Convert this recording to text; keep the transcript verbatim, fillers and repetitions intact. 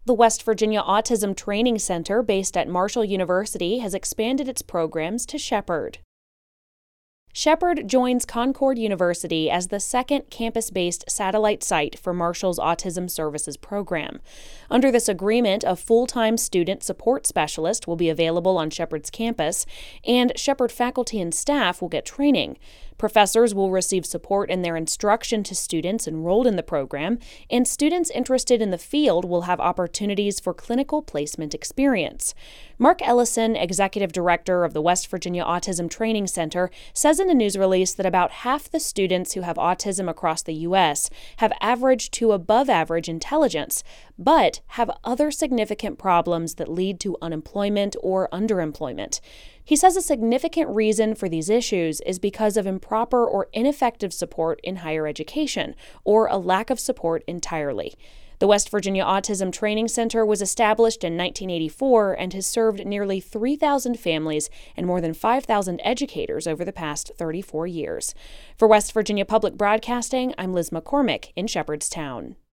The West Virginia Autism Training Center, based at Marshall University, has expanded its programs to Shepherd. Shepherd joins Concord University as the second campus-based satellite site for Marshall's Autism Services program. Under this agreement, a full-time student support specialist will be available on Shepherd's campus, and Shepherd faculty and staff will get training. Professors will receive support in their instruction to students enrolled in the program, and students interested in the field will have opportunities for clinical placement experience. Mark Ellison, executive director of the West Virginia Autism Training Center, says in a news release that about half the students who have autism across the U S have average to above average intelligence, but have other significant problems that lead to unemployment or underemployment. He says a significant reason for these issues is because of improper or ineffective support in higher education, or a lack of support entirely. The West Virginia Autism Training Center was established in nineteen eighty-four and has served nearly three thousand families and more than five thousand educators over the past thirty-four years. For West Virginia Public Broadcasting, I'm Liz McCormick in Shepherdstown.